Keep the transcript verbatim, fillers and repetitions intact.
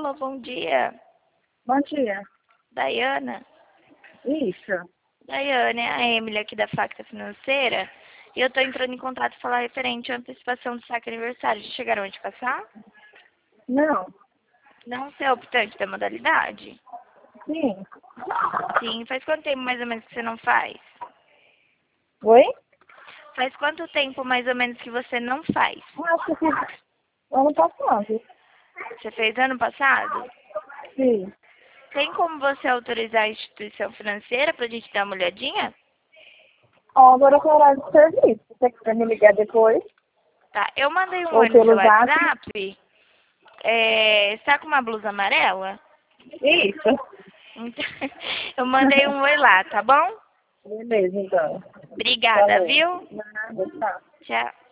Alô, bom dia. Bom dia. Daiana? Isso. Daiane, é a Emily aqui da Facta Financeira. E eu tô entrando em contato para falar referente à antecipação do saque aniversário. Já chegaram a te passar? Não. Não, você é optante da modalidade? Sim. Sim. Faz quanto tempo mais ou menos que você não faz? Oi? Faz quanto tempo mais ou menos que você não faz? Acho que fiz ano passado. Você fez ano passado? Sim. Tem como você autorizar a instituição financeira pra gente dar uma olhadinha? Ó, agora com horário de serviço. Você quer me ligar depois? Tá, eu mandei um Ou oi no seu pelo zap? WhatsApp. É, está com uma blusa amarela? Isso. Então, eu mandei um oi lá, tá bom? Beleza, então. Obrigada, Falou. viu? Nada, tá. Tchau.